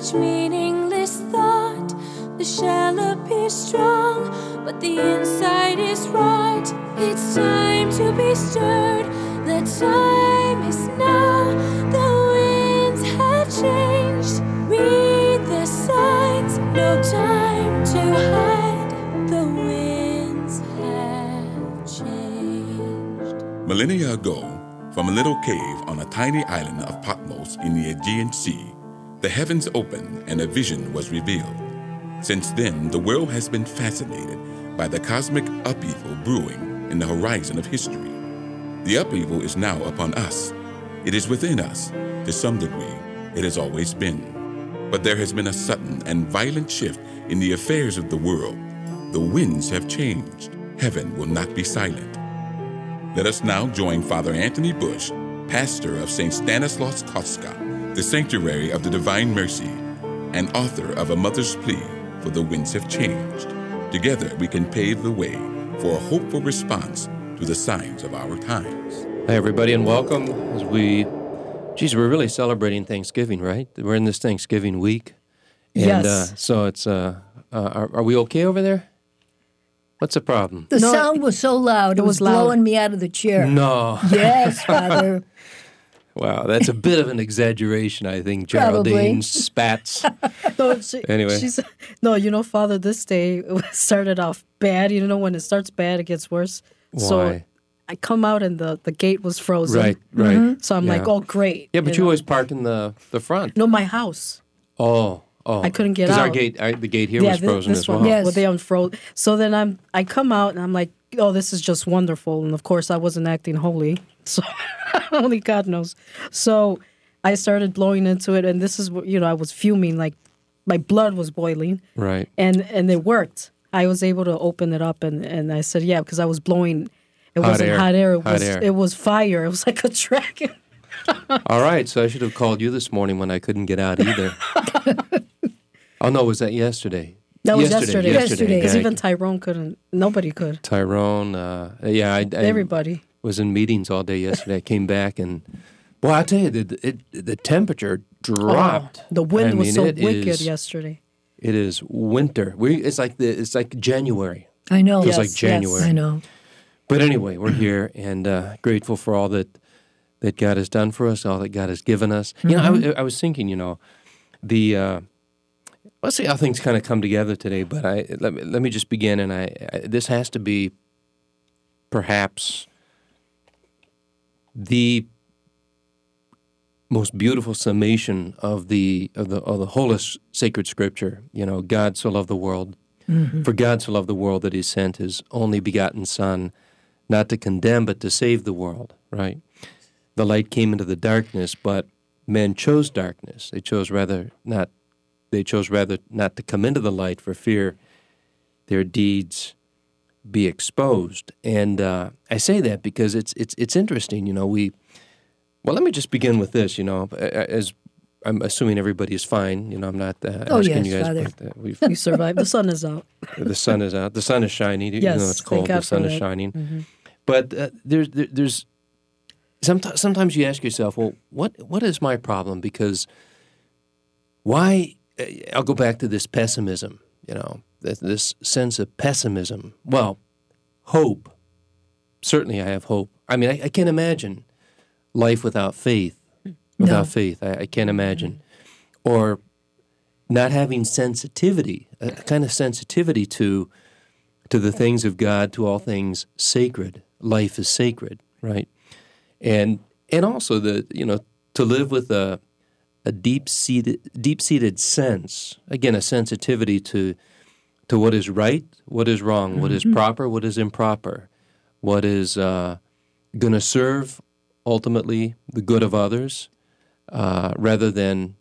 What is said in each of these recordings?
each meaningless thought. The shell appears strong, but the inside is rot. It's time to be stirred. The time is now. The winds have changed. Read the signs. No time to hide. The winds have changed. Millennia ago, from a little cave on a tiny island of Patmos in the Aegean Sea, the heavens opened and a vision was revealed. Since then, the world has been fascinated by the cosmic upheaval brewing in the horizon of history. The upheaval is now upon us. It is within us. To some degree, it has always been. But there has been a sudden and violent shift in the affairs of the world. The winds have changed. Heaven will not be silent. Let us now join Father Anthony Bush, pastor of St. Stanislaus Kostka, the Sanctuary of the Divine Mercy, and author of A Mother's Plea for the Winds Have Changed. Together we can pave the way for a hopeful response to the signs of our times. Hi, everybody, and welcome. As we're really celebrating Thanksgiving, right? We're in this Thanksgiving week. And, Yes. So it's, are we okay over there? What's the problem? The sound was so loud, it was loud. blowing me out of the chair. No. Yes, Father. Wow, that's a bit of an exaggeration, I think. Probably. Geraldine spats. No, Anyway. Father, this day it started off bad. You know, when it starts bad, it gets worse. So Why? I come out and the gate was frozen. Right, right. So I'm like, Yeah. oh, great. Yeah, but you know. always park in the front. No, my house. Oh. I couldn't get Because out. the gate here was frozen this as well. one, Yes. well, they unfroze. So then I come out and I'm like, oh, this is just wonderful. And of course, I wasn't acting holy, so only God knows. So I started blowing into it, and this is I was fuming, like my blood was boiling, Right. and it worked. I was able to open it up, and I said, yeah, because I was blowing. It wasn't hot air. It was fire. It was like a dragon. All right, so I should have called you this morning when I couldn't get out either. Oh, no, was that yesterday? That was yesterday. Yesterday. Because Yeah, even Tyrone couldn't. Nobody could. Tyrone, I Everybody. was in meetings all day yesterday. I came back and, boy, I tell you, the temperature dropped. Oh, the wind I was mean, so it wicked is- yesterday. It is winter. It's like January. I know. Feels Yes, like January. I know. But anyway, we're here and grateful for all that God has done for us, all that God has given us. You know, I was thinking, let's see how things kind of come together today. But let me just begin, and this has to be perhaps the most beautiful summation of the whole of sacred Scripture. You know, God so loved the world. For God so loved the world that He sent His only begotten Son, not to condemn, but to save the world, right? The light came into the darkness, but men chose darkness. They chose rather not to come into the light for fear their deeds be exposed. And I say that because it's interesting, well, let me just begin with this, as I'm assuming everybody is fine. I'm not asking yes, you guys. Father. But, We survived. The sun is out. the sun is out. The sun is shining. Even Yes, though it's thank cold, God the sun for is that. shining. But there's sometimes you ask yourself, well, what is my problem? Because why? I'll go back to this pessimism. This sense of pessimism. Well, hope. Certainly, I have hope. I mean, I can't imagine life without faith. Without faith, I can't imagine. Or not having sensitivity, a kind of sensitivity to the things of God, to all things sacred. Life is sacred, right? And also to live with a deep-seated sense, again, a sensitivity to what is right, what is wrong, what is proper, what is improper, what is going to serve ultimately the good of others, rather than,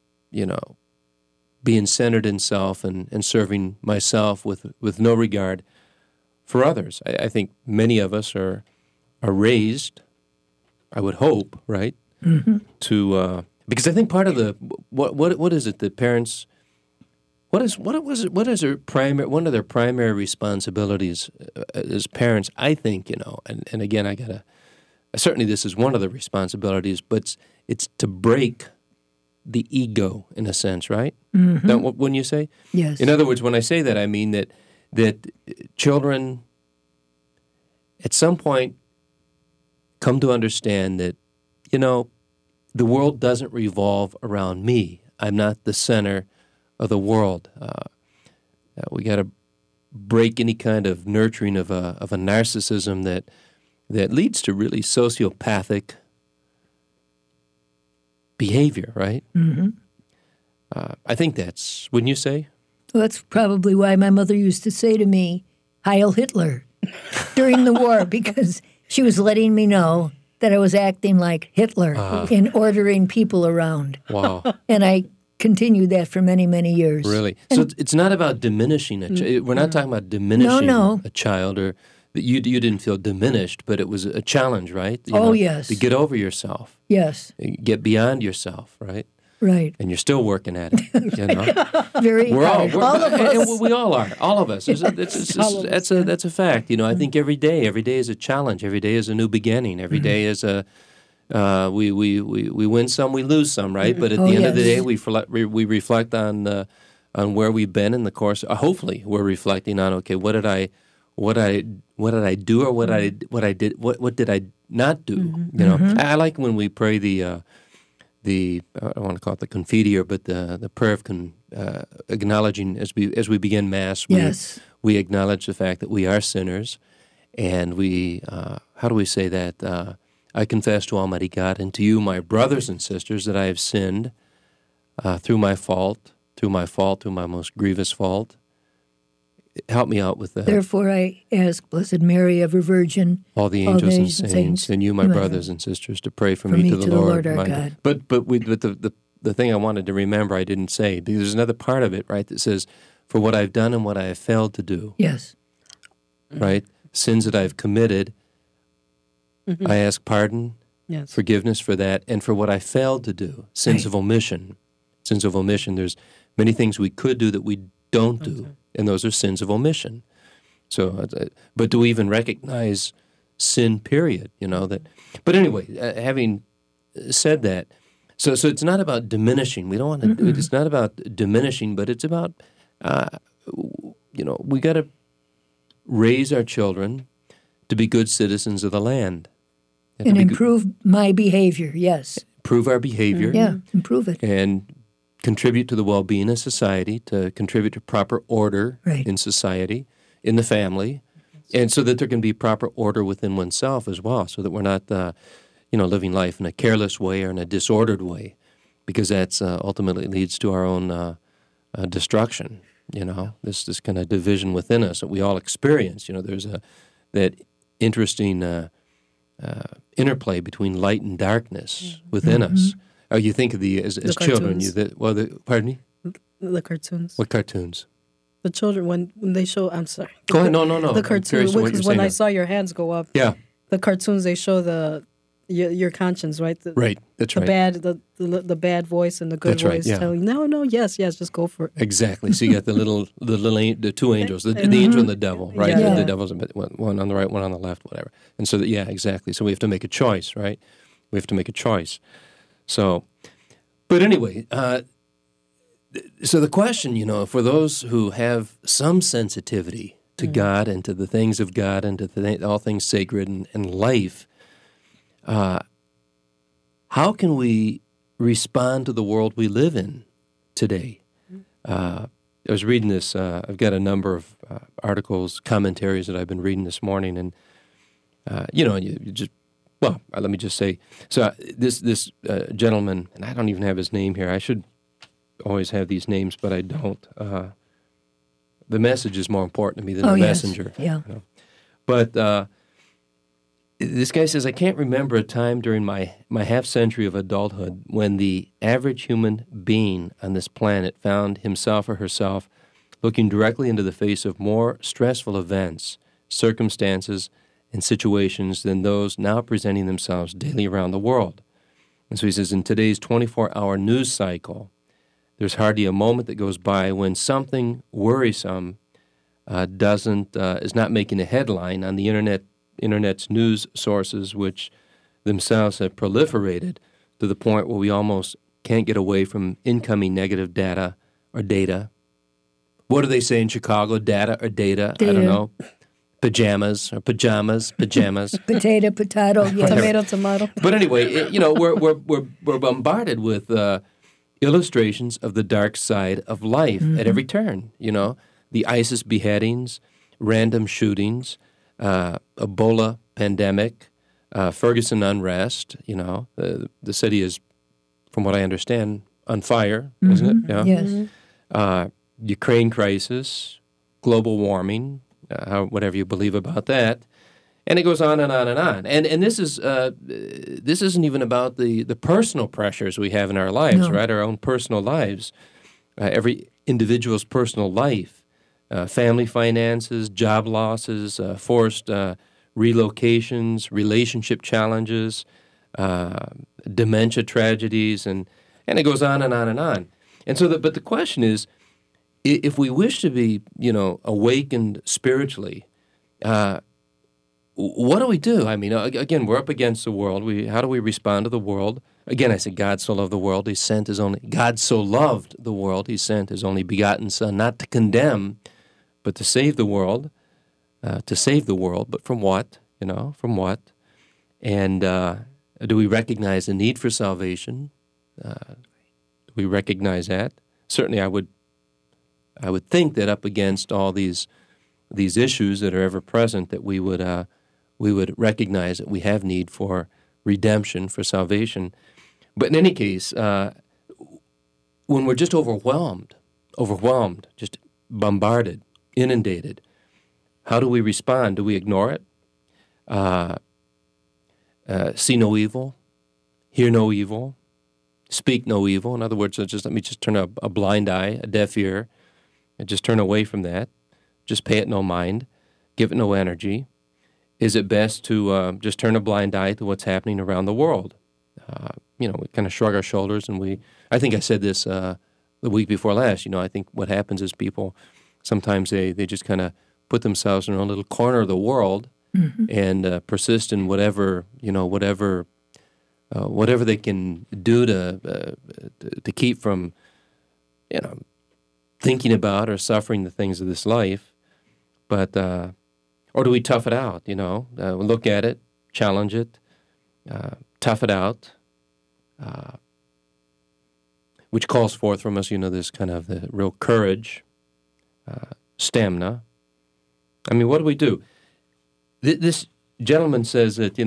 being centered in self and serving myself with no regard for others. I think many of us are raised, I would hope, right, to because I think part of the what is it that parents what is their primary one of their primary responsibilities as parents? I think and again I gotta certainly this is one of the responsibilities, but it's to break the ego in a sense, right? Mm-hmm. Wouldn't you say? Yes. In other words, when I say that, I mean that children at some point come to understand that, the world doesn't revolve around me. I'm not the center of the world. We got to break any kind of nurturing of a narcissism that leads to really sociopathic behavior, right? Mm-hmm. I think that's, wouldn't you say? Well, that's probably why my mother used to say to me, Heil Hitler, during the war, because she was letting me know that I was acting like Hitler in ordering people around. Wow. And I continued that for many, many years. Really? So it's not about diminishing a child. We're not talking about diminishing No. a child, or that you didn't feel diminished, but it was a challenge, right? Yes. To get over yourself. Yes. Get beyond yourself, right? Right. And you're still working at it, Very hard. All of us. And we all are. All of us. That's a fact. I think every day is a challenge. Every day is a new beginning. Every day is a we win some, we lose some, right? But at the end of the day, we reflect on where we've been in the course. Hopefully, we're reflecting on what did I do, or what did I not do? I like when we pray the I don't want to call it the Confiteor, but the prayer of acknowledging as we begin Mass. We acknowledge the fact that we are sinners, and we how do we say that? I confess to Almighty God and to you, my brothers and sisters, that I have sinned through my most grievous fault. Help me out with that. Therefore, I ask Blessed Mary, ever Virgin, all the angels and saints, and you, my brothers and sisters, to pray for me to the Lord our God. But the thing I wanted to remember, I didn't say, because there's another part of it, right, that says, for what I've done and what I have failed to do. Yes. Right? Sins that I've committed, I ask pardon, forgiveness for that, and for what I failed to do, sins of omission. Sins of omission. There's many things we could do that we don't do, and those are sins of omission. So, but do we even recognize sin, period? But anyway, having said that, so it's not about diminishing. We don't want to. It's not about diminishing, but it's about we got to raise our children to be good citizens of the land and improve my behavior. Yes, improve our behavior. Yeah, improve it and contribute to the well-being of society, to contribute to proper order in society, in the family, and so that there can be proper order within oneself as well, so that we're not, living life in a careless way or in a disordered way, because that's ultimately leads to our own destruction. This kind of division within us that we all experience. There's that interesting interplay between light and darkness within us. Oh, you think of as children. Pardon me? The cartoons. What cartoons? The children, when they show, I'm sorry. Go ahead, no. The cartoons, because when I saw your hands go up, the cartoons, they show your conscience, right? Right, that's right. The bad voice and the good voice telling, no, yes, just go for it. Exactly. So you got the two angels, the angel and the devil, right? The devil's one on the right, one on the left, whatever. And so, exactly. So we have to make a choice, right? We have to make a choice. So, but anyway, so the question, for those who have some sensitivity to God and to the things of God and to all things sacred and life, how can we respond to the world we live in today? I was reading this. I've got a number of articles, commentaries that I've been reading this morning, and you just. Well, let me just say, so this gentleman, and I don't even have his name here. I should always have these names, but I don't. The message is more important to me than the messenger. Yeah. But this guy says, I can't remember a time during my half-century of adulthood when the average human being on this planet found himself or herself looking directly into the face of more stressful events, circumstances, and situations than those now presenting themselves daily around the world. And so he says, in today's 24-hour news cycle, there's hardly a moment that goes by when something worrisome is not making a headline on the internet's news sources, which themselves have proliferated to the point where we almost can't get away from incoming negative data or data. What do they say in Chicago? Data or data? I don't know. Pajamas or pajamas. Potato, yes. Tomato. But anyway, we're bombarded with illustrations of the dark side of life at every turn. The ISIS beheadings, random shootings, Ebola pandemic, Ferguson unrest. The city is, from what I understand, on fire, isn't it? Yeah. Yes. Ukraine crisis, global warming, whatever you believe about that, and it goes on and on and on. And this isn't even about the personal pressures we have in our lives, right? Our own personal lives, every individual's personal life, family finances, job losses, forced relocations, relationship challenges, dementia tragedies, and it goes on and on and on. And so, but the question is, if we wish to be, awakened spiritually, what do we do? I mean, again, we're up against the world. How do we respond to the world? Again, I said, God so loved the world, God so loved the world, He sent His only begotten Son, not to condemn, but to save the world. But from what? From what? And do we recognize the need for salvation? Do we recognize that? Certainly, I would think that up against all these issues that are ever present, that we would recognize that we have need for redemption, for salvation. But in any case, when we're just overwhelmed, just bombarded, inundated, how do we respond? Do we ignore it? See no evil, hear no evil, speak no evil. In other words, let me turn a blind eye, a deaf ear, and just turn away from that. Just pay it no mind, give it no energy. Is it best to just turn a blind eye to what's happening around the world? We kind of shrug our shoulders, and I think I said this the week before last. I think what happens is people, sometimes they just kind of put themselves in their own little corner of the world and persist in whatever they can do to keep from, thinking about or suffering the things of this life. But or do we tough it out? Look at it, challenge it, tough it out, which calls forth from us, this kind of the real courage, stamina. I mean, what do we do? This gentleman says that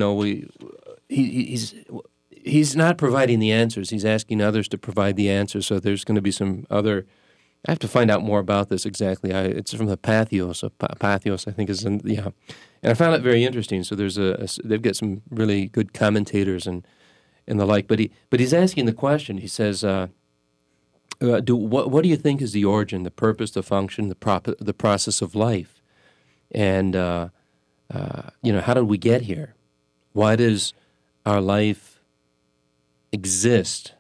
he's not providing the answers. He's asking others to provide the answers. So there's going to be some other. I have to find out more about this exactly. It's from the Patheos. Patheos, I think, is in and I found it very interesting. So they've got some really good commentators and the like. But he's asking the question. He says, what do you think is the origin, the purpose, the function, the process of life, and how did we get here? Why does our life exist?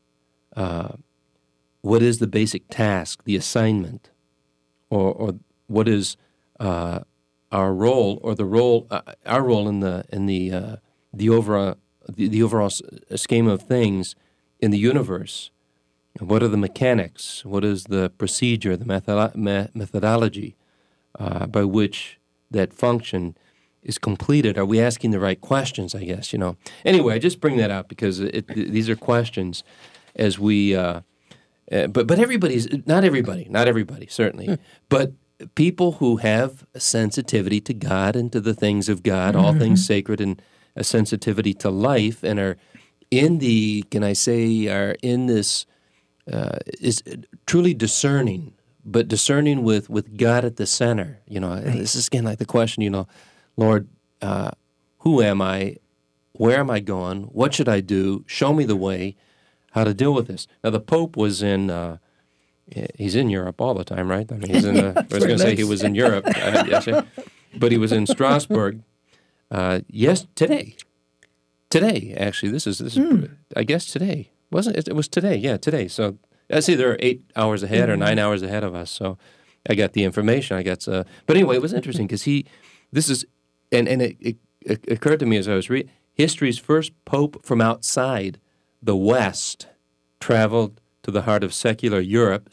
What is the basic task, the assignment, or what is our role, or our role in the overall scheme of things in the universe? What are the mechanics? What is the procedure, the methodology by which that function is completed? Are we asking the right questions, I guess, Anyway, I just bring that up because these are questions as we, but not everybody, certainly, but people who have a sensitivity to God and to the things of God, all things sacred, and a sensitivity to life, and are in this, is truly discerning, but discerning with God at the center. This is again like the question, Lord, who am I? Where am I going? What should I do? Show me the way, how to deal with this. Now, the Pope was he's in Europe all the time, right? I mean, he's in I was going to say he was in Europe, but he was in Strasbourg, today. Today, actually, this is I guess today. Wasn't it? It was today, yeah, today. So I see they're 8 hours ahead or 9 hours ahead of us, so I got the information. But anyway, it was interesting because it occurred to me as I was reading, history's first pope from outside the West traveled to the heart of secular Europe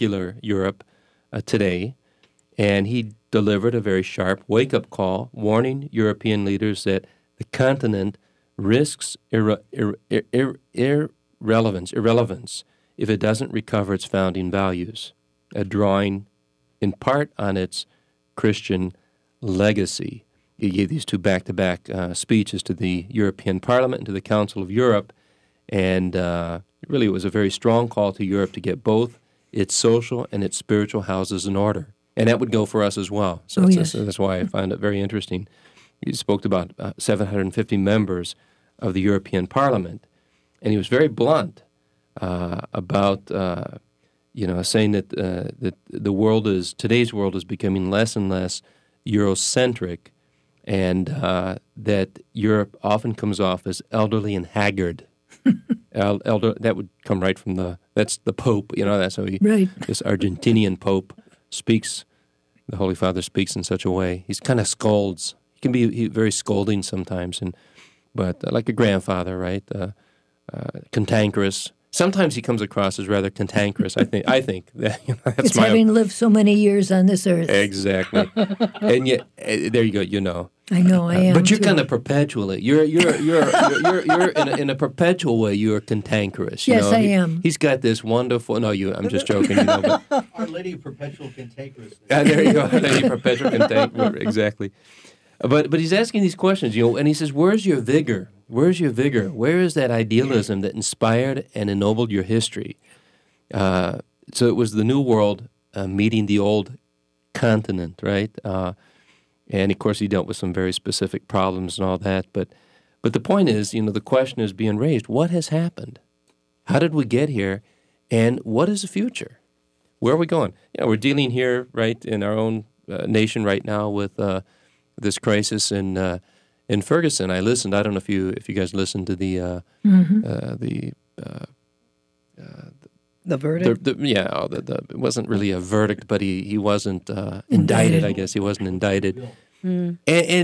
today, and he delivered a very sharp wake-up call, warning European leaders that the continent risks irrelevance if it doesn't recover its founding values, drawing in part on its Christian legacy. He gave these two back-to-back speeches to the European Parliament and to the Council of Europe, and really it was a very strong call to Europe to get both its social and its spiritual houses in order. And that would go for us as well. So that's why I find it very interesting. He spoke to about 750 members of the European Parliament, and he was very blunt about saying that that today's world is becoming less and less Eurocentric, and that Europe often comes off as elderly and haggard. That would come right from that's the Pope. That's how this Argentinian Pope speaks. The Holy Father speaks in such a way. He's kind of scolds. He can be very scolding sometimes, but like a grandfather, right? Cantankerous. Sometimes he comes across as rather cantankerous. I think that that's it's having lived so many years on this earth. Exactly, and yet there you go. I know I am. But you're too. kind of perpetually. You're in a perpetual way. You're cantankerous. Yes, I am. He's got this wonderful. No, I'm just joking. But, Our Lady of Perpetual Cantankerous. there you go, Our Lady of Perpetual Cantankerous. Exactly. But he's asking these questions, and he says, "Where's your vigor? Where's your vigor? Where is that idealism that inspired and ennobled your history?" So it was the New World meeting the old continent, right? And of course, he dealt with some very specific problems and all that. But the point is, the question is being raised: what has happened? How did we get here? And what is the future? Where are we going? We're dealing here, right, in our own nation right now with this crisis in Ferguson. I listened. I don't know if you guys listened to the verdict. It wasn't really a verdict, but he wasn't indicted. I guess he wasn't indicted. And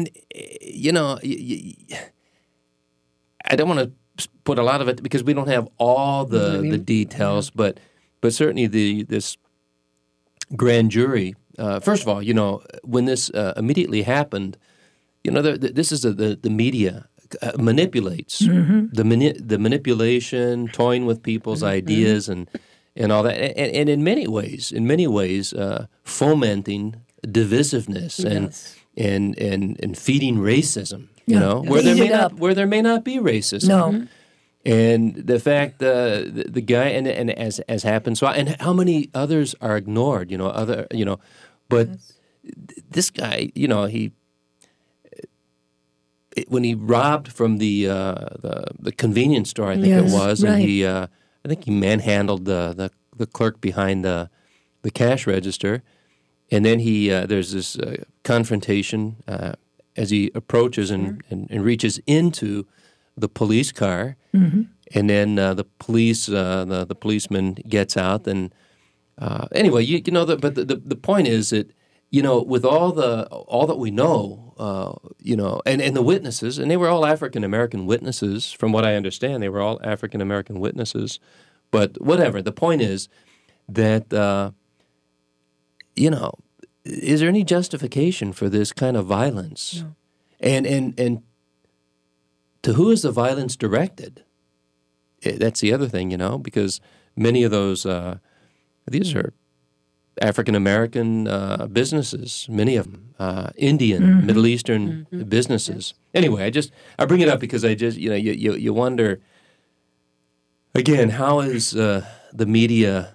I don't want to put a lot of it because we don't have all the details, but certainly this grand jury. First of all, when this immediately happened, this is the media manipulates the manipulation, toying with people's ideas and all that, and in many ways, fomenting divisiveness and feeding racism. Where there may not be racism. No. And the fact the guy and as happened, and how many others are ignored, but this guy, when he robbed from the convenience store, I think it was, right. and I think he manhandled the clerk behind the cash register, and then there's this confrontation as he approaches and reaches into the police car, and then the policeman gets out, and anyway, but the point is that with all that we know, and the witnesses, and they were all African American witnesses, from what I understand, they were all African American witnesses, but whatever. The point is that is there any justification for this kind of violence? No. And to who is the violence directed? That's the other thing, because many of those, these are African-American businesses, many of them, Indian, Middle Eastern businesses. Anyway, I bring it up because you wonder, again, how is the media,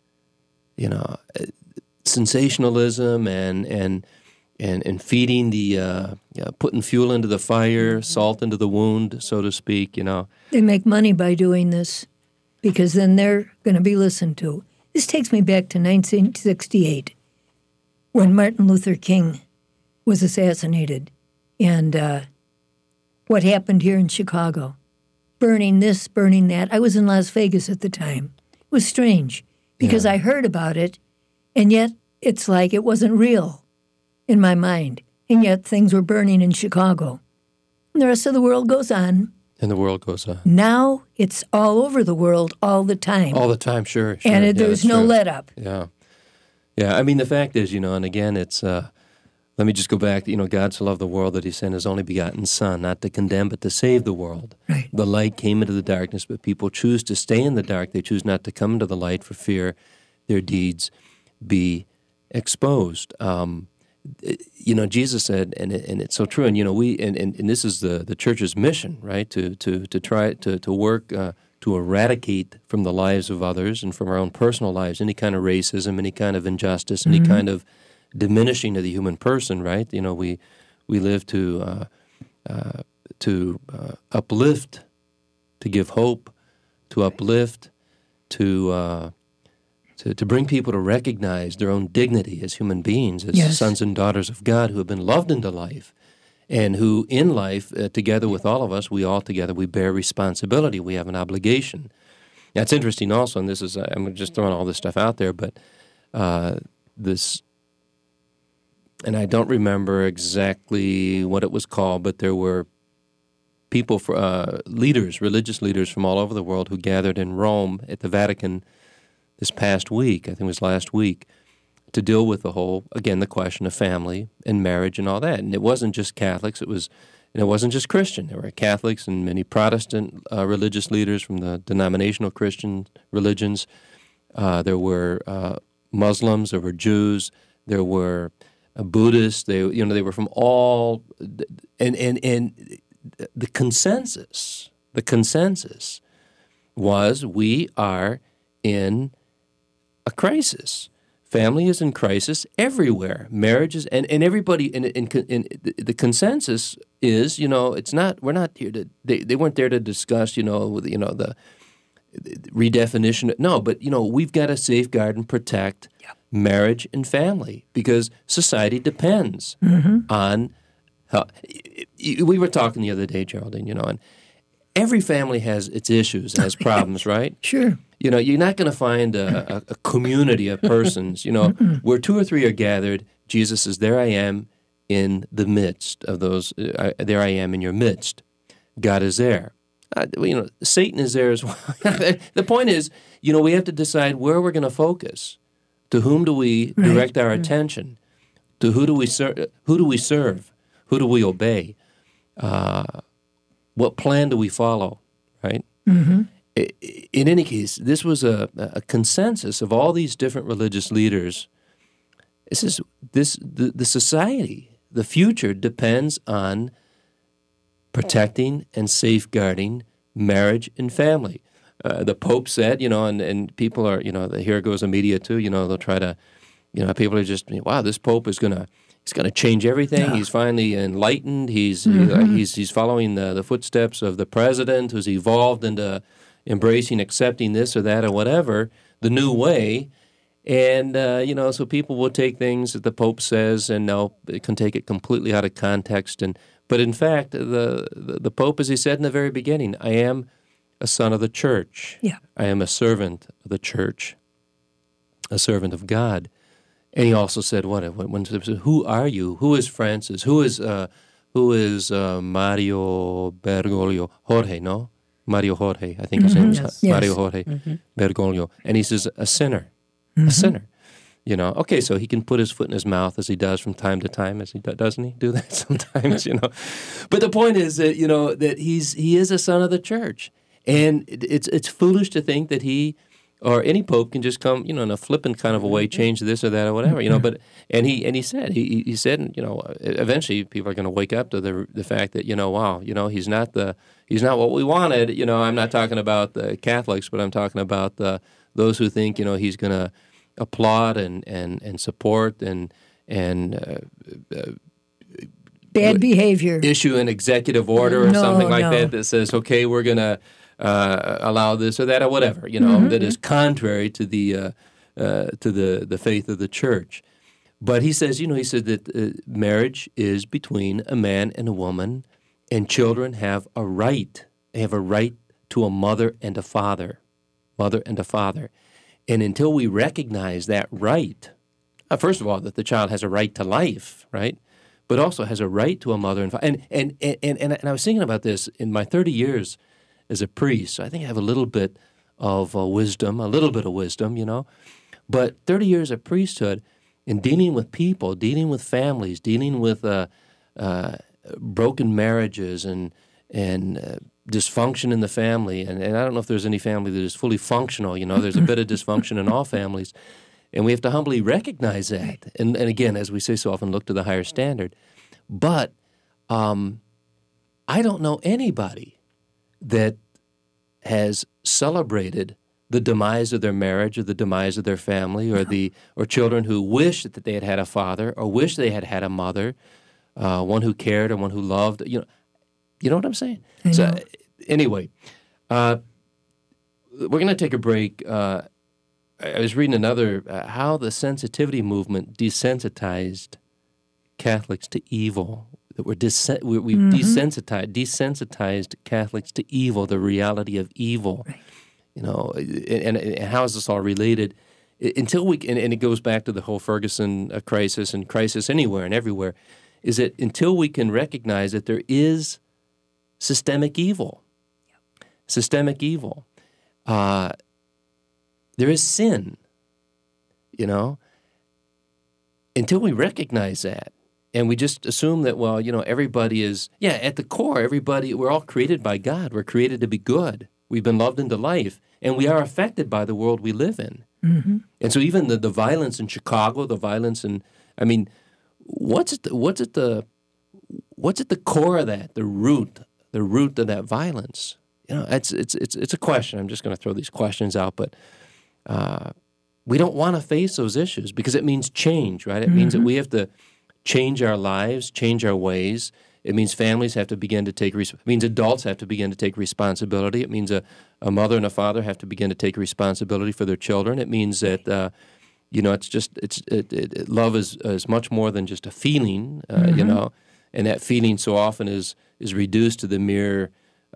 sensationalism and feeding putting fuel into the fire, salt into the wound, so to speak, They make money by doing this because then they're going to be listened to. This takes me back to 1968 when Martin Luther King was assassinated and what happened here in Chicago. Burning this, burning that. I was in Las Vegas at the time. It was strange because I heard about it, and yet it's like it wasn't real in my mind, and yet things were burning in Chicago. And the rest of the world goes on, And the world goes on. Now it's all over the world all the time. All the time, sure. and Yeah, there's that's no true. let up. Yeah. Yeah, I mean, the fact is, and again, it's, let me just go back, God so loved the world that he sent his only begotten Son, not to condemn, but to save the world. Right. The light came into the darkness, but people choose to stay in the dark. They choose not to come into the light for fear their deeds be exposed. Jesus said, and it's so true, and and this is the church's mission, right? To try to work to eradicate from the lives of others and from our own personal lives any kind of racism, any kind of injustice, any kind of diminishing of the human person, right? We live to uplift, to give hope, to uplift, to bring people to recognize their own dignity as human beings, as Yes. sons and daughters of God who have been loved into life, and who in life, together with all of us, we bear responsibility. We have an obligation. That's interesting also, and this is, I'm just throwing all this stuff out there, but this, and I don't remember exactly what it was called, but there were people, religious leaders from all over the world who gathered in Rome at the Vatican this past week, I think it was last week, to deal with the question of family and marriage and all that. And it wasn't just Catholics, it wasn't just Christian. There were Catholics and many Protestant religious leaders from the denominational Christian religions. There were Muslims, there were Jews, there were Buddhists. They were from all, and the consensus was we are in a crisis. Family is in crisis everywhere. Marriage is, and everybody, and the consensus is, it's not. We're not here to. They weren't there to discuss, the redefinition. No, but we've got to safeguard and protect marriage and family because society depends on. We were talking the other day, Geraldine, and every family has its issues, has problems, right? Sure. You're not going to find a community of persons, where two or three are gathered. Jesus says, there I am in the midst of those. There I am in your midst. God is there. Satan is there as well. The point is, we have to decide where we're going to focus. To whom do we direct our attention? To who do we serve? Who do we serve? Who do we obey? What plan do we follow? Right? Mm-hmm. In any case, this was a consensus of all these different religious leaders. The society, the future depends on protecting and safeguarding marriage and family. The Pope said, and people are, here goes the media too. They'll try to, people are just, wow, this Pope is he's going to change everything. Yeah. He's finally enlightened. He's following the footsteps of the president, who's evolved into embracing, accepting this or that or whatever, the new way. And, so people will take things that the Pope says and they can take it completely out of context. But in fact, the Pope, as he said in the very beginning, I am a son of the church. Yeah. I am a servant of the church, a servant of God. And he also said, who are you? Who is Francis? Who is Mario Bergoglio? Jorge, no? Mario Jorge, I think his name is Mario Jorge Bergoglio. And he says, a sinner, a sinner. Okay, so he can put his foot in his mouth as he does from time to time, doesn't he do that sometimes, But the point is that, that he is a son of the church. And it's foolish to think that he or any pope can just come, in a flippant kind of a way, change this or that or whatever, But he said eventually people are going to wake up to the fact that wow, he's not what we wanted. I'm not talking about the Catholics, but I'm talking about those who think he's going to applaud and support and bad behavior, issue an executive order or something like that says, okay, we're going to allow this or that or whatever, that is contrary to the faith of the church. But he says, he said that marriage is between a man and a woman, and children have a right. They have a right to a mother and a father, And until we recognize that right, first of all, that the child has a right to life, right? but also has a right to a mother and father. And I was thinking about this in my 30 years as a priest. So I think I have a little bit of wisdom, But 30 years of priesthood in dealing with people, dealing with families, dealing with broken marriages and dysfunction in the family. And I don't know if there's any family that is fully functional. There's a bit of dysfunction in all families. And we have to humbly recognize that. And again, as we say so often, look to the higher standard. But I don't know anybody that has celebrated the demise of their marriage or the demise of their family or children who wish that they had had a father or wish they had had a mother, one who cared and one who loved. You know what I'm saying? So anyway, we're going to take a break. I was reading another, how the sensitivity movement desensitized Catholics to evil. That we've desensitized Catholics to evil, the reality of evil. Right. And how is this all related? Until we and it goes back to the whole Ferguson crisis and crisis anywhere and everywhere, is that until we can recognize that there is systemic evil, there is sin, until we recognize that. And we just assume that, everybody is, at the core, we're all created by God. We're created to be good. We've been loved into life. And we are affected by the world we live in. Mm-hmm. And so even the violence in Chicago, what's at the core of that, the root of that violence? It's a question. I'm just going to throw these questions out, but we don't want to face those issues because it means change, right? It means that we have to change our lives, change our ways. It means families have to begin to it means adults have to begin to take responsibility. It means a mother and a father have to begin to take responsibility for their children. It means that love is much more than just a feeling, and that feeling so often is reduced to the mere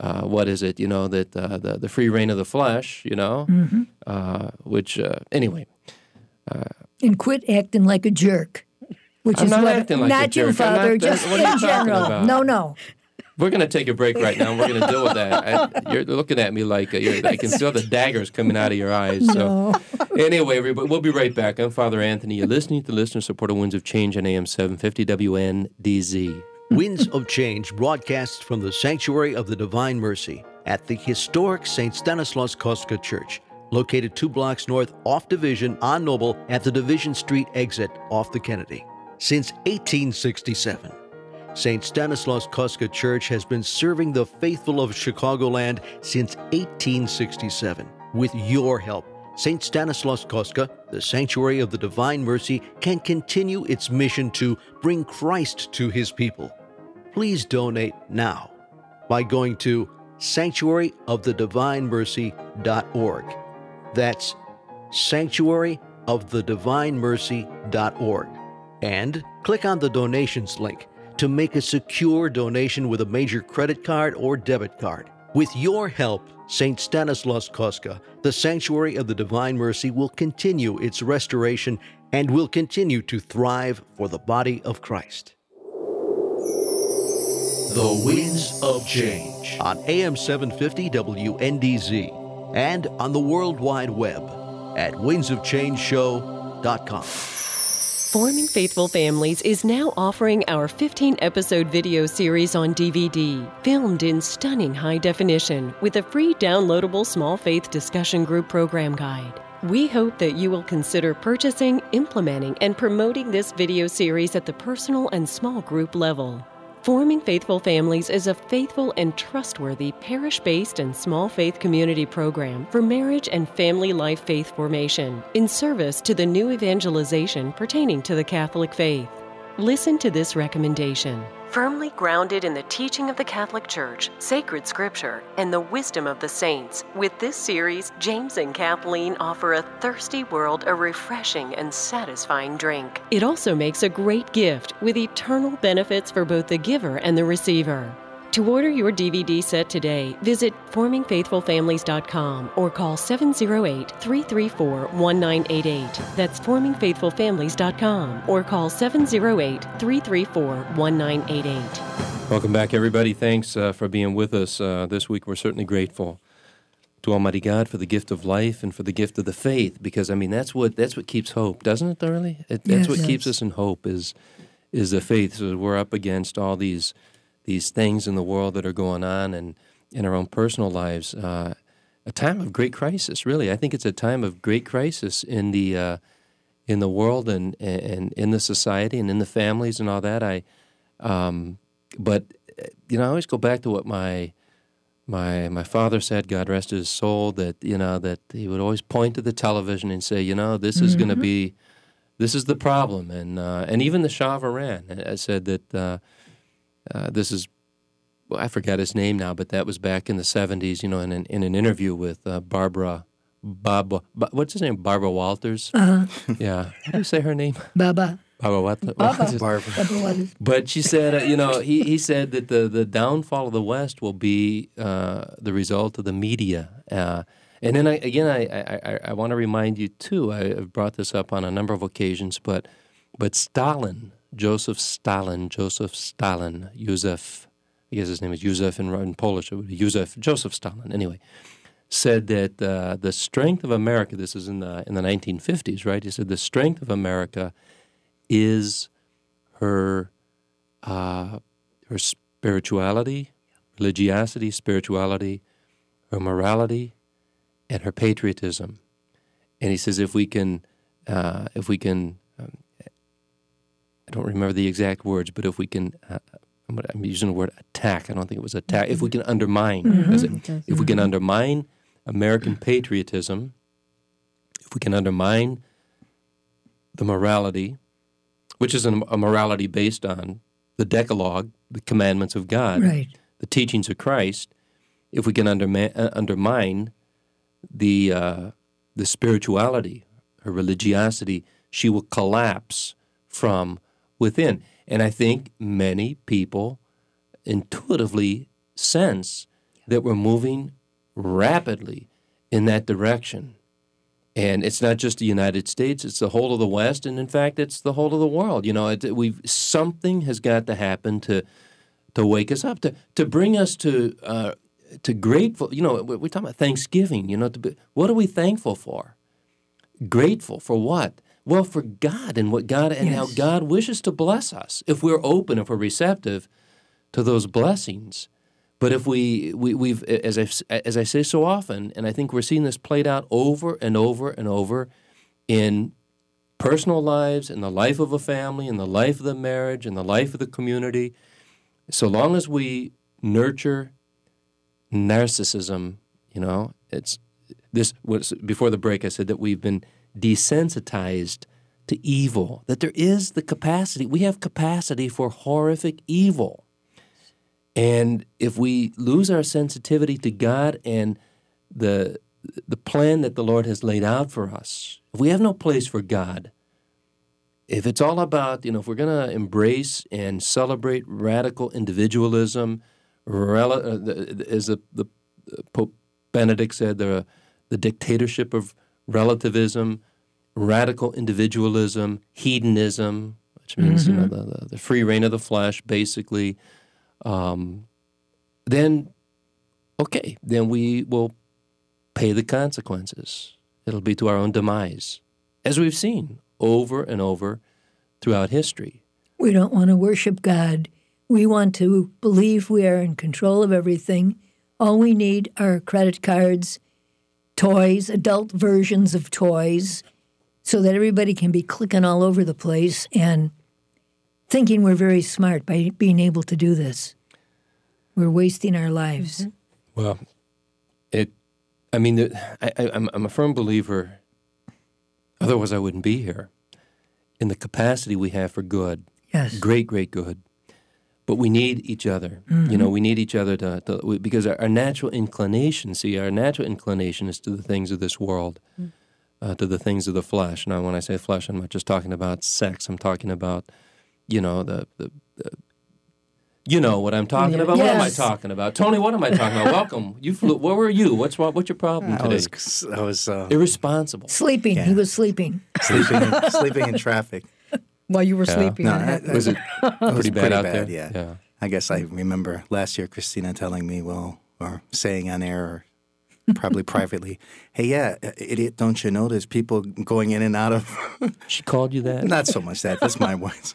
the free reign of the flesh, which anyway. And quit acting like a jerk. Which I'm is not what, acting like not a jerk. you, Father, just in general. About? No. We're going to take a break right now, and we're going to deal with that. You're looking at me like I can feel the daggers coming out of your eyes. So, anyway, everybody, we'll be right back. I'm Father Anthony. You're listening to listener-supported Winds of Change on AM 750 WNDZ. Winds of Change broadcasts from the Sanctuary of the Divine Mercy at the historic St. Stanislaus Kostka Church, located 2 blocks north off Division on Noble at the Division Street exit off the Kennedy. Since 1867, St. Stanislaus Kostka Church has been serving the faithful of Chicagoland since 1867. With your help, St. Stanislaus Kostka, the Sanctuary of the Divine Mercy, can continue its mission to bring Christ to his people. Please donate now by going to sanctuaryofthedivinemercy.org. That's sanctuaryofthedivinemercy.org. And click on the donations link to make a secure donation with a major credit card or debit card. With your help, St. Stanislaus Kostka, the Sanctuary of the Divine Mercy, will continue its restoration and will continue to thrive for the body of Christ. The Winds of Change on AM 750 WNDZ and on the World Wide Web at windsofchangeshow.com. Forming Faithful Families is now offering our 15-episode video series on DVD, filmed in stunning high definition with a free downloadable small faith discussion group program guide. We hope that you will consider purchasing, implementing, and promoting this video series at the personal and small group level. Forming Faithful Families is a faithful and trustworthy parish-based and small faith community program for marriage and family life faith formation in service to the new evangelization pertaining to the Catholic faith. Listen to this recommendation. Firmly grounded in the teaching of the Catholic Church, sacred scripture, and the wisdom of the saints, with this series, James and Kathleen offer a thirsty world a refreshing and satisfying drink. It also makes a great gift with eternal benefits for both the giver and the receiver. To order your DVD set today, visit formingfaithfulfamilies.com or call 708-334-1988. That's formingfaithfulfamilies.com or call 708-334-1988. Welcome back, everybody. Thanks for being with us this week. We're certainly grateful to Almighty God for the gift of life and for the gift of the faith, because, I mean, that's what keeps hope, doesn't it, really? That's what keeps us in hope is the faith. So we're up against all these things in the world that are going on and in our own personal lives. A time of great crisis, really. I think it's a time of great crisis in the world and in the society and in the families and all that. But I always go back to what my father said, God rest his soul, that he would always point to the television and say, this is going to be, this is the problem, and even the Shah of Iran said that. This is, well, I forgot his name now, but that was back in the 70s, in an interview with what's his name? Barbara Walters? Uh-huh. Yeah. How do you say her name? Barbara Walters. But she said, he said that the downfall of the West will be the result of the media. And then, I want to remind you, too, I've brought this up on a number of occasions, but Stalin, Joseph Stalin, Józef, I guess his name is Józef in Polish, Joseph Stalin, anyway, said that the strength of America, this is in the 1950s, right? He said the strength of America is her spirituality, religiosity, her morality, and her patriotism. And he says if we can I don't remember the exact words, but if we can, I'm using the word attack. I don't think it was attack. If we can undermine, if we can undermine American patriotism, if we can undermine the morality, which is a morality based on the Decalogue, the commandments of God, right, the teachings of Christ, if we can undermine the spirituality, her religiosity, she will collapse from within. And I think many people intuitively sense that we're moving rapidly in that direction. And it's not just the United States, it's the whole of the West, and in fact, it's the whole of the world. Something has got to happen to wake us up, to bring us to grateful. We're talking about Thanksgiving. What are we thankful for? Grateful for what? Well, for God and what God and how God wishes to bless us if we're open, if we're receptive to those blessings. But if we've as I say so often, and I think we're seeing this played out over and over and over in personal lives, in the life of a family, in the life of the marriage, in the life of the community, so long as we nurture narcissism, it's this was before the break. I said that we've been desensitized to evil, that there is the capacity, we have capacity for horrific evil. And if we lose our sensitivity to God and the plan that the Lord has laid out for us, if we have no place for God, if it's all about, if we're going to embrace and celebrate radical individualism, as the Pope Benedict said, the dictatorship of relativism, radical individualism, hedonism, which means the free reign of the flesh, basically, then we will pay the consequences. It'll be to our own demise, as we've seen over and over throughout history. We don't want to worship God. We want to believe we are in control of everything. All we need are credit cards, toys, adult versions of toys, so that everybody can be clicking all over the place and thinking we're very smart by being able to do this. We're wasting our lives. Well, I'm a firm believer, otherwise I wouldn't be here, in the capacity we have for good. Yes. Great, great good. But we need each other. We need each other because our natural inclination, is to the things of this world, to the things of the flesh. Now, when I say flesh, I'm not just talking about sex. I'm talking about, You know what I'm talking Yeah. about? What am I Yes. talking about? Tony, what am I talking about? Welcome. You flew. Where were you? What's your problem I today? was Irresponsible. Sleeping. He Yeah. was sleeping. sleeping in traffic. While you were Yeah. sleeping. No, it happened. Was it pretty bad out there? Yeah. I guess I remember last year Christina telling me, or saying on air, or probably privately, "Hey, yeah, idiot, don't you know there's people going in and out of?" She called you that? Not so much that. That's my words.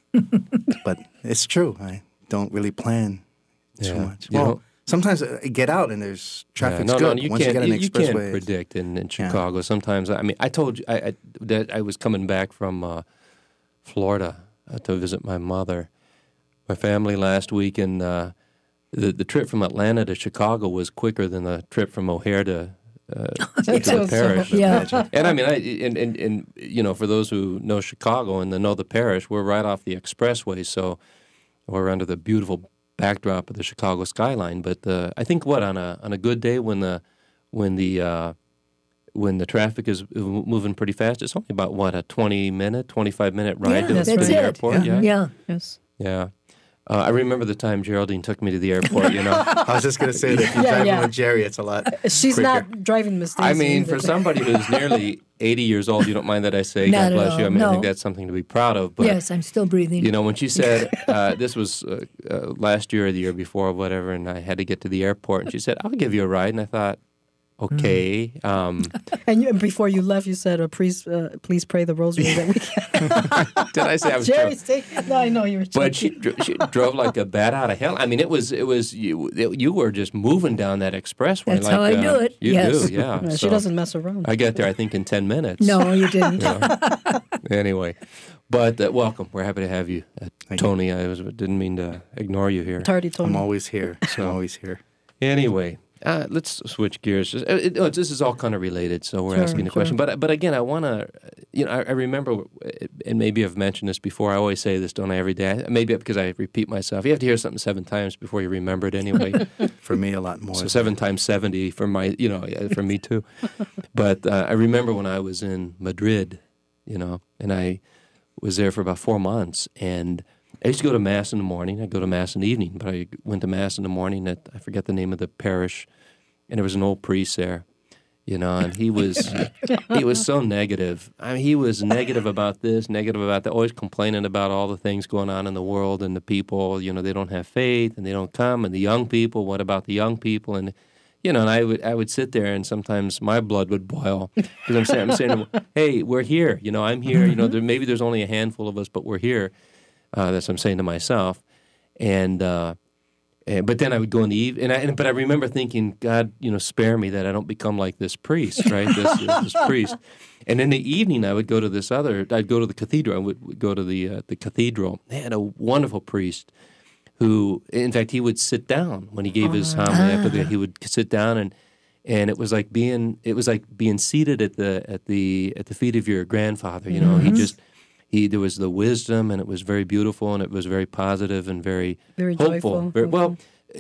But it's true. I don't really plan too Yeah. much. You Well, don't- sometimes I get out and there's traffic's no, good. you Once can't. you get an You can't expressway, predict in Chicago. Sometimes, I mean, I told you that I was coming back from Florida to visit my mother, my family last week, and the trip from Atlanta to Chicago was quicker than the trip from O'Hare to the parish. Yeah. And I mean, and you know, for those who know Chicago and know the parish, we're right off the expressway, so we're under the beautiful backdrop of the Chicago skyline. But I think on a good day when the traffic is moving pretty fast, it's only about a 25-minute ride to That's the it. airport. Yeah. Yes. Yeah. I remember the time Geraldine took me to the airport. You know. I was just going to say that if you're Yeah, driving yeah. with Jerry, it's a lot She's quicker. not driving Miss Daisy I mean, either. for somebody who's nearly 80 years old, you don't mind that I say, Not God at bless all, you. I mean, I think no. that's something to be proud of. But, Yes, I'm still breathing. you know, when she said, this was last year or the year before or whatever, and I had to get to the airport, and she said, I'll give you a ride. And I thought, okay. And before you left, you said, please pray the rosary that we can. Did I say I was Jerry's taking. No, I know you were But joking. she drove like a bat out of hell. I mean, it was you were just moving down that expressway. That's like, how I do it, You yes. do, yeah. No, she So doesn't mess around. I got there, I think, in 10 minutes. No, you didn't. Anyway, but welcome. We're happy to have you, Tony. I didn't mean to ignore you here. Tardy Tony. I'm always here. I'm always here. Anyway, let's switch gears. This is all kind of related, so we're Sure, asking the sure. question. But again, I want to, I remember, and maybe I've mentioned this before. I always say this, don't I, every day? Maybe because I repeat myself. You have to hear something 7 times before you remember it anyway. For me, a lot more. So 7 times 70 for for me too. But I remember when I was in Madrid, and I was there for about 4 months, and I used to go to Mass in the morning. I'd go to Mass in the evening, but I went to Mass in the morning at, I forget the name of the parish, and there was an old priest there, and he was so negative. I mean, he was negative about this, negative about that, always complaining about all the things going on in the world and the people, they don't have faith and they don't come, and the young people, what about the young people? And and I would sit there, and sometimes my blood would boil because I'm saying to him, hey, we're here. I'm here. Maybe there's only a handful of us, but we're here. That's what I'm saying to myself. And but then I would go in the evening, but I remember thinking, God, spare me that I don't become like this priest, right? This priest. And in the evening, I would go to I'd go to the cathedral. I would go to the cathedral. They had a wonderful priest who, in fact, he would sit down when he gave his homily. After that, he would sit down, and it was like being seated at the feet of your grandfather. There was the wisdom, and it was very beautiful, and it was very positive and very hopeful. joyful.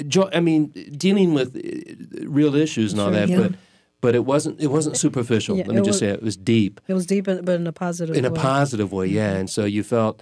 Dealing with real issues and all that, yeah. but it wasn't superficial. Yeah, Let me just say it was deep. It was deep, but in a positive way. In a positive way, yeah. And so you felt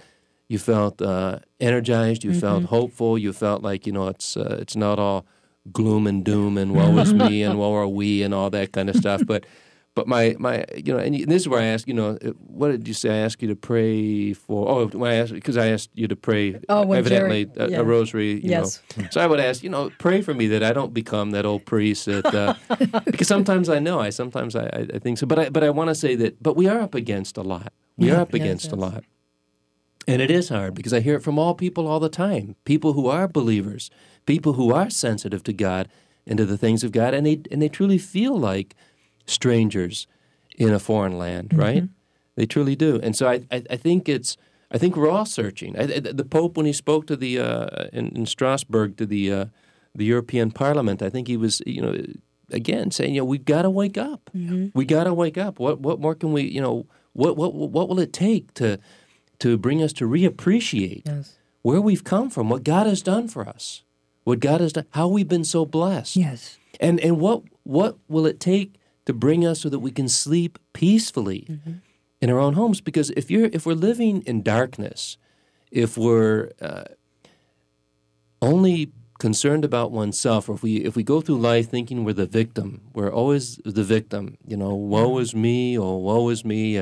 energized. You felt hopeful. You felt like it's not all gloom and doom and woe is me and woe are we and all that kind of stuff. But my and this is where I ask, what did you say? I asked you to pray for. Oh, because I asked you to pray. When evidently Jerry, a rosary. Yes. So I would ask, pray for me that I don't become that old priest that because sometimes I know I think so. But I want to say that. But we are up against a lot. We are up against a lot. And it is hard because I hear it from all people all the time. People who are believers, people who are sensitive to God and to the things of God, and they truly feel like strangers in a foreign land, right? They truly do. And so I think we're all searching. The Pope, when he spoke to the in Strasbourg to the European Parliament, I think he was again saying we've got to wake up. We got to wake up. What more can we what will it take to bring us to reappreciate where we've come from, what God has done for us, what God has done, how we've been so blessed. Yes. And what will it take to bring us so that we can sleep peacefully in our own homes? Because if we're living in darkness, if we're only concerned about oneself, or if we go through life thinking we're the victim, we're always the victim, woe is me, or woe is me,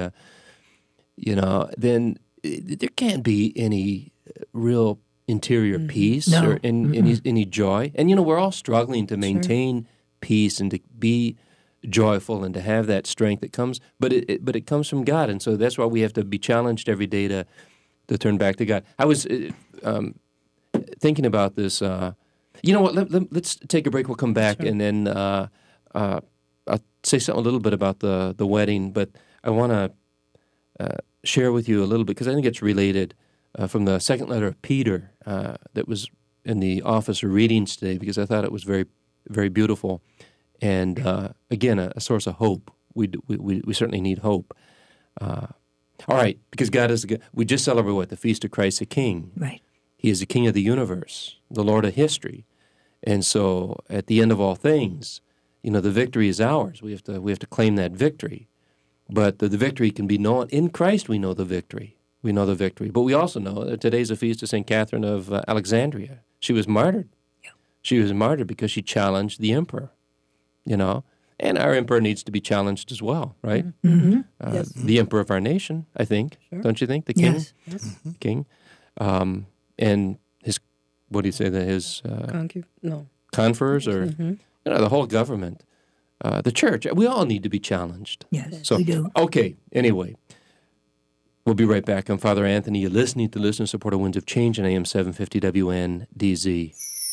then there can't be any real interior peace or any joy. And, we're all struggling to maintain peace and to be joyful and to have that strength that comes, but it comes from God. And so that's why we have to be challenged every day to turn back to God. I was thinking about this. You know what? Let's take a break. We'll come back, and then I'll say something a little bit about the wedding. But I want to share with you a little bit, because I think it's related, from the second letter of Peter that was in the office of readings today, because I thought it was very, very beautiful, and again, a source of hope. We certainly need hope. All right, because God is the God. We just celebrate the Feast of Christ the King. Right. He is the King of the universe, the Lord of history. And so at the end of all things, the victory is ours. We have to claim that victory. But the victory can be known. In Christ we know the victory. We know the victory. But we also know that today's the feast of St. Catherine of Alexandria. She was martyred. Yeah. She was martyred because she challenged the emperor, And our emperor needs to be challenged as well, right? Mm-hmm. Yes. The emperor of our nation, I think. Sure. Don't you think? The king? Yes. Mm-hmm. King. And his, what do you say, that his conferers, or the whole government, the church. We all need to be challenged. Yes, so, we do. Okay, anyway, we'll be right back. I'm Father Anthony. You're listening to Listener Supported Winds of Change on AM 750 WNDZ.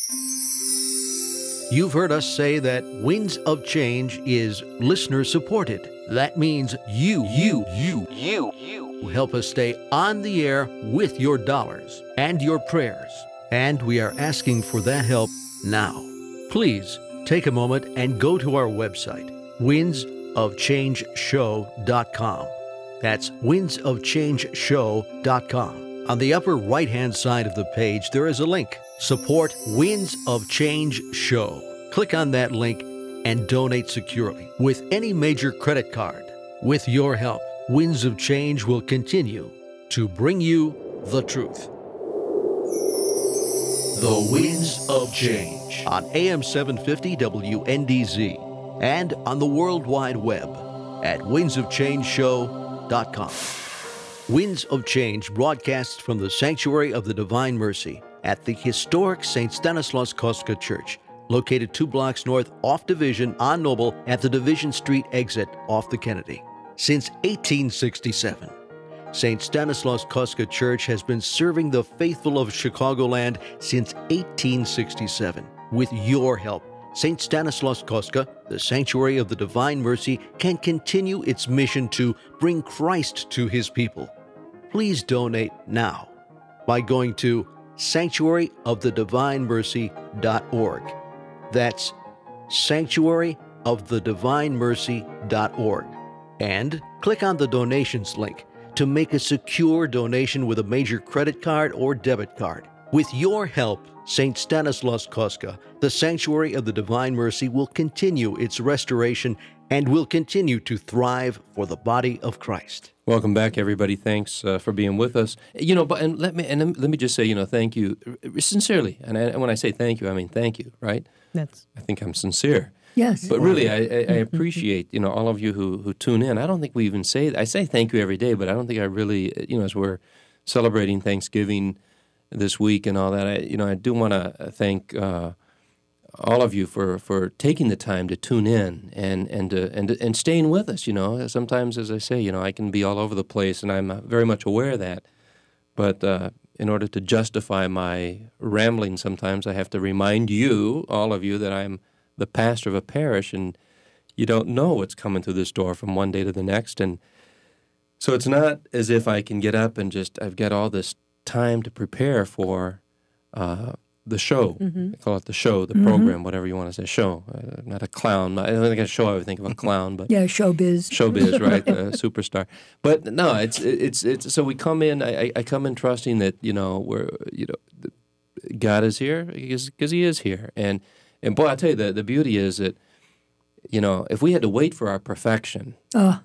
You've heard us say that Winds of Change is listener supported. That means you help us stay on the air with your dollars and your prayers. And we are asking for that help now. Please take a moment and go to our website, windsofchangeshow.com. That's windsofchangeshow.com. On the upper right-hand side of the page, there is a link, Support Winds of Change Show. Click on that link and donate securely with any major credit card. With your help, Winds of Change will continue to bring you the truth. The Winds of Change on AM 750 WNDZ and on the World Wide Web at windsofchangeshow.com. Winds of Change broadcasts from the Sanctuary of the Divine Mercy at the historic St. Stanislaus Kostka Church, located 2 blocks north off Division on Noble at the Division Street exit off the Kennedy. Since 1867, St. Stanislaus Kostka Church has been serving the faithful of Chicagoland since 1867. With your help, St. Stanislaus Kostka, the Sanctuary of the Divine Mercy, can continue its mission to bring Christ to his people. Please donate now by going to sanctuaryofthedivinemercy.org. That's sanctuaryofthedivinemercy.org. And click on the donations link to make a secure donation with a major credit card or debit card. With your help, St. Stanislaus Kostka, the Sanctuary of the Divine Mercy, will continue its restoration and will continue to thrive for the body of Christ. Welcome back, everybody. Thanks for being with us. Let me just say, thank you sincerely. And when I say thank you, I mean thank you, right? I think I'm sincere. Yes. But really, I appreciate, all of you who tune in. I don't think we even I say thank you every day, but I don't think I really, as we're celebrating Thanksgiving this week and all that, I do want to thank all of you for taking the time to tune in and staying with us. Sometimes, as I say, I can be all over the place, and I'm very much aware of that. But in order to justify my rambling, sometimes I have to remind you, all of you, that I'm the pastor of a parish, and you don't know what's coming through this door from one day to the next. And so it's not as if I can get up and I've got all this time to prepare for the show. I call it the show, the program, whatever you want to say, show. Not a clown. I don't think a show I would think of a clown, but yeah, showbiz. Showbiz, right? Superstar. But no, it's so we come in. I come in trusting that God is here because He is here, and boy, I tell you, the beauty is that if we had to wait for our perfection,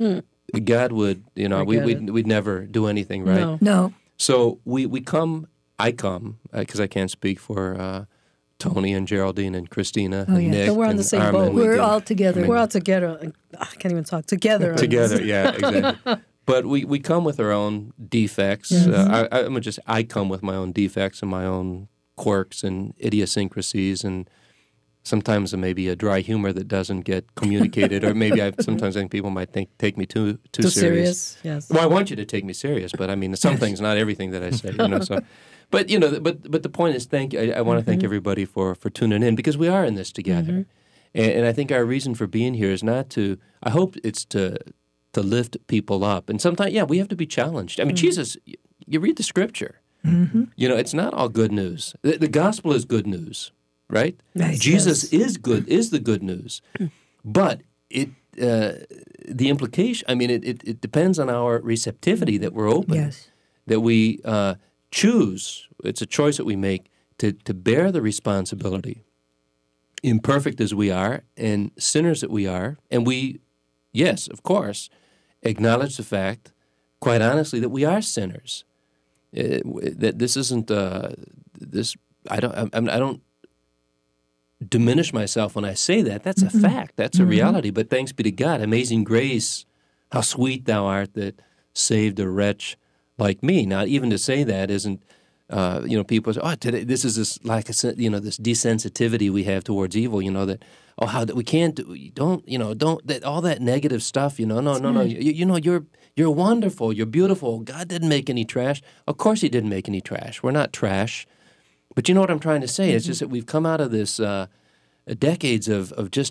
God would we'd never do anything, right? No. So we come I come, because I can't speak for Tony and Geraldine and Christina Oh, and yeah. Nick. So we're on and the same Armin. boat. We're all together. We're all together. I can't even talk together. on Together, this. yeah, exactly. But we come with our own defects. I come with my own defects and my own quirks and idiosyncrasies, and sometimes maybe a dry humor that doesn't get communicated, or maybe sometimes I think people might take me too serious. Yes. Well, I want you to take me serious, but I mean, some things, not everything that I say, So, but but the point is, thank you. I want to thank everybody for tuning in, because we are in this together, and I think our reason for being here is not to. I hope it's to lift people up, and sometimes, we have to be challenged. I mean, Jesus, you read the Scripture. It's not all good news. The gospel is good news, right? Right, Jesus is the good news, but the implication. I mean, it depends on our receptivity, that we're open, Yes. that we choose. It's a choice that we make to bear the responsibility, imperfect as we are and sinners that we are, and we, yes, of course, acknowledge the fact, quite honestly, that we are sinners. That this isn't this. I don't diminish myself when I say that. That's a fact. That's a reality. But thanks be to God, amazing grace, how sweet Thou art that saved a wretch like me. Now, even to say that isn't. People say, today this is this this desensitivity we have towards evil. That how that we can't don't that all that negative stuff. No. You're wonderful. You're beautiful. God didn't make any trash. Of course, He didn't make any trash. We're not trash. But you know what I'm trying to say? It's just that we've come out of this decades of just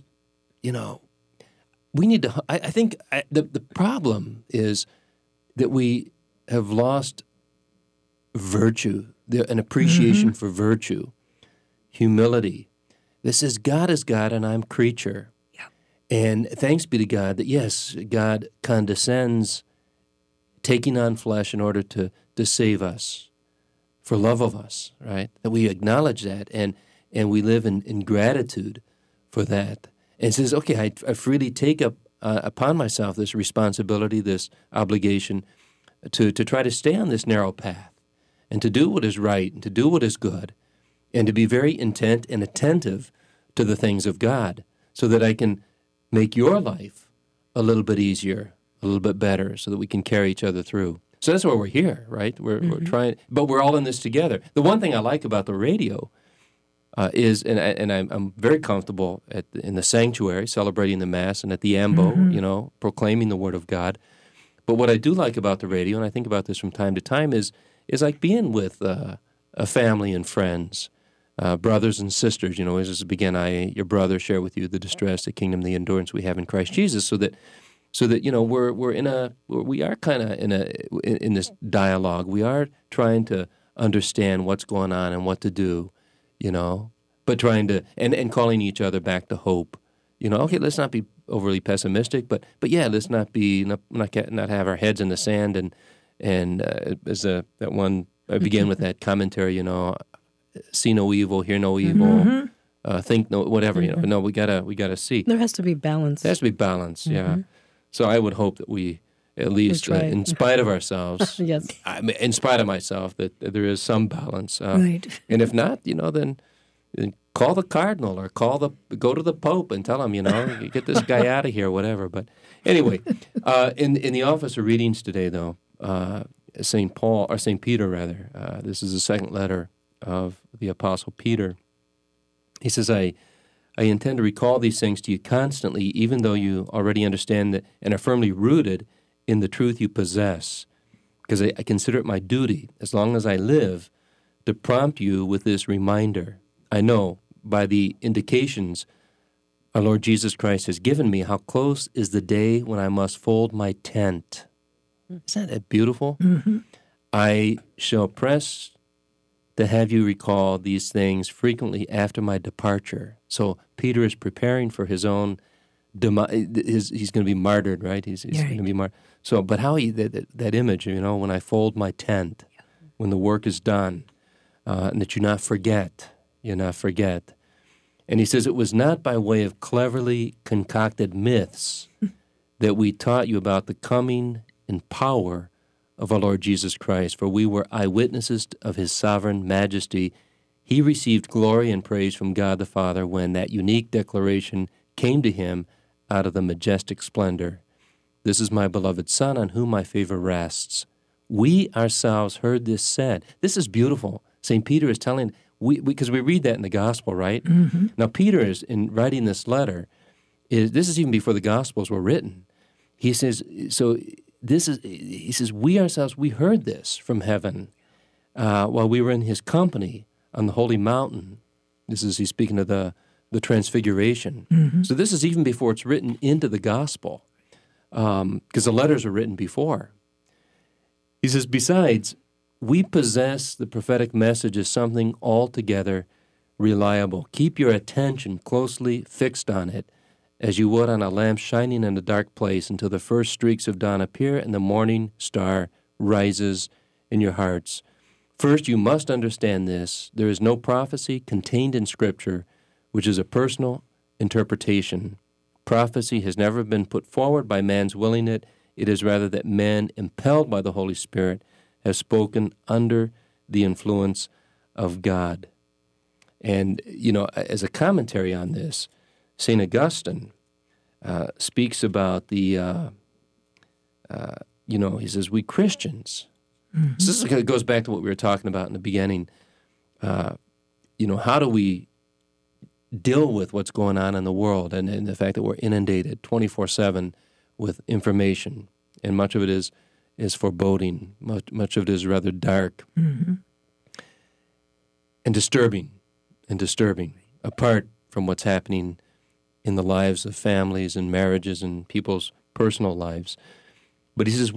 we need to. I think the problem is that we have lost virtue, an appreciation for virtue, humility. This is God is God and I'm creature. Yeah. And thanks be to God that, yes, God condescends, taking on flesh in order to save us, for love of us, right? That we acknowledge that and we live in gratitude for that. And says, okay, I freely take up upon myself this responsibility, this obligation to try to stay on this narrow path, and to do what is right, and to do what is good, and to be very intent and attentive to the things of God, so that I can make your life a little bit easier, a little bit better, so that we can carry each other through. So that's why we're here, right? We're trying, but we're all in this together. The one thing I like about the radio is, and I'm very comfortable in the sanctuary, celebrating the Mass, and at the Ambo, proclaiming the Word of God. But what I do like about the radio, and I think about this from time to time, is like being with a family and friends, brothers and sisters. As this began, your brother, share with you the distress, the kingdom, the endurance we have in Christ Jesus, so that we are kind of in this dialogue. We are trying to understand what's going on and what to do, but trying to and calling each other back to hope. Okay, let's not be overly pessimistic, but yeah, let's not have our heads in the sand and as that one I began with that commentary, see no evil, hear no evil, think no whatever, No, we gotta see. There has to be balance. There has to be balance, yeah. So I would hope that we, at least in spite of ourselves, Yes. In spite of myself, that there is some balance. Right. And if not, then call the cardinal or go to the Pope and tell him, get this guy out of here, whatever. But anyway, in the office of readings today, though, St. Peter, rather. This is the second letter of the Apostle Peter. He says, I intend to recall these things to you constantly, even though you already understand that and are firmly rooted in the truth you possess, because I consider it my duty, as long as I live, to prompt you with this reminder. I know by the indications our Lord Jesus Christ has given me how close is the day when I must fold my tent. Isn't that beautiful? I shall press to have you recall these things frequently after my departure. So Peter is preparing for his own demise. He's going to be martyred, right? He's going to be martyred. So, but how that image, when I fold my tent, when the work is done, and that you not forget. And he says, it was not by way of cleverly concocted myths that we taught you about the coming and power of our Lord Jesus Christ, for we were eyewitnesses of his sovereign majesty. He received glory and praise from God the Father when that unique declaration came to him out of the majestic splendor. This is my beloved Son, on whom my favor rests. We ourselves heard this said. This is beautiful. St. Peter is telling, because we read that in the gospel, right? Mm-hmm. Now, Peter is, in writing this letter, this is even before the Gospels were written. He says, we ourselves, we heard this from heaven while we were in his company on the holy mountain. He's speaking of the transfiguration. Mm-hmm. So this is even before it's written into the gospel, because the letters are written before. He says, besides, we possess the prophetic message as something altogether reliable. Keep your attention closely fixed on it, as you would on a lamp shining in a dark place until the first streaks of dawn appear and the morning star rises in your hearts. First, you must understand this. There is no prophecy contained in Scripture which is a personal interpretation. Prophecy has never been put forward by man's willing it. It is rather that men, impelled by the Holy Spirit, have spoken under the influence of God. And, as a commentary on this, St. Augustine speaks about he says, we Christians, mm-hmm. So this goes back to what we were talking about in the beginning. How do we deal with what's going on in the world and the fact that we're inundated 24/7 with information, and much of it is foreboding, much of it is rather dark, mm-hmm. and disturbing, apart from what's happening in the lives of families and marriages and people's personal lives. But he says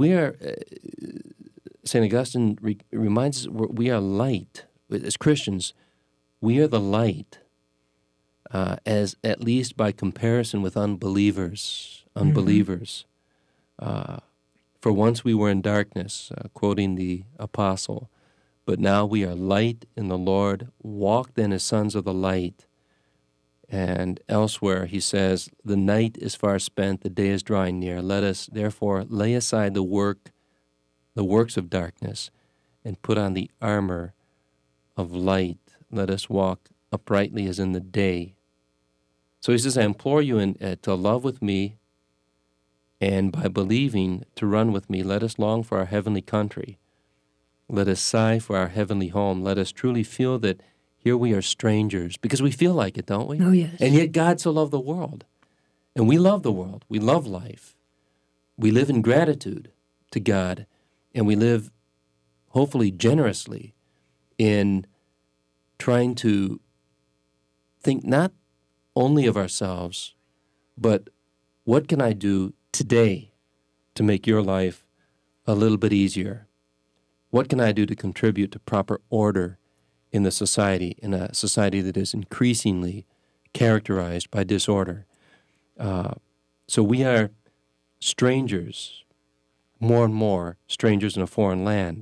St. Augustine reminds us we are light. As Christians, we are the light, as at least by comparison with unbelievers. Mm-hmm. For once we were in darkness, quoting the apostle, but now we are light in the Lord. Walk then as sons of the light. And elsewhere he says, the night is far spent, the day is drawing near. Let us therefore lay aside the works of darkness, and put on the armor of light. Let us walk uprightly as in the day. So he says, I implore you to love with me, and by believing to run with me. Let us long for our heavenly country. Let us sigh for our heavenly home. Let us truly feel that here we are strangers, because we feel like it, don't we? Oh, yes. And yet God so loved the world. And we love the world. We love life. We live in gratitude to God, and we live, hopefully, generously in trying to think not only of ourselves, but what can I do today to make your life a little bit easier? What can I do to contribute to proper order in the society, in a society that is increasingly characterized by disorder? So we are strangers, more and more strangers in a foreign land.